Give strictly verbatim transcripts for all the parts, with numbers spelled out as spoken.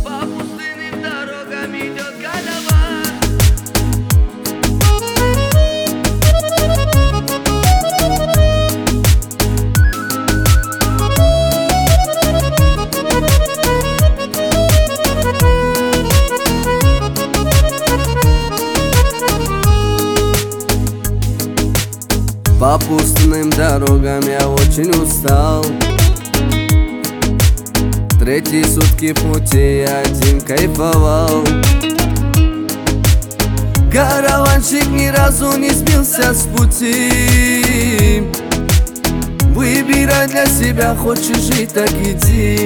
По пустынным дорогам идет караван. По пустынным дорогам я очень устал. Третьи сутки пути я один кайфовал. Караванщик ни разу не сбился с пути. Выбирай для себя, хочешь жить, так иди.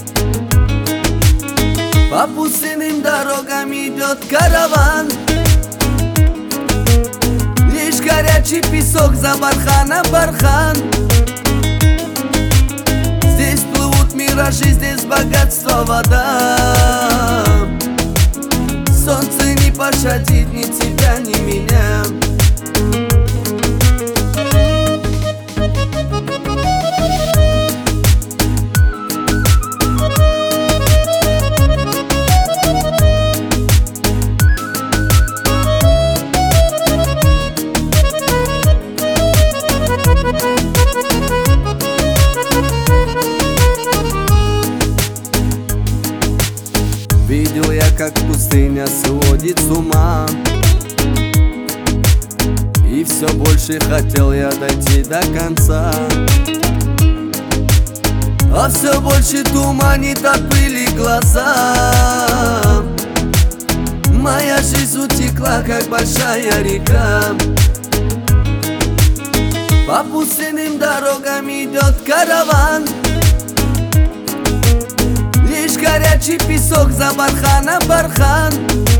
По пустынным дорогам идет караван. Лишь горячий песок за барханом бархан. Здесь плывут миражи, здесь богатство, вода. Солнце не пощадит ни тебя, ни меня. Видел я, как пустыня сводит с ума, и все больше хотел я дойти до конца. А все больше туманит от пыли глаза. Моя жизнь утекла, как большая река. По пустынным дорогам идет караван. Лишь горячий песок за барханом бархан.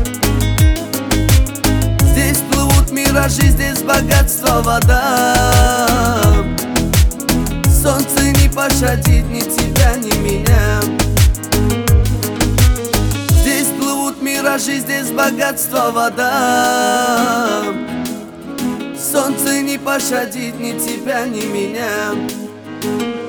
Здесь плывут миражи, здесь богатство, вода. Солнце не пощадит ни тебя, ни меня. Здесь плывут миражи, здесь богатство, вода. Солнце не пощадит ни тебя, ни меня.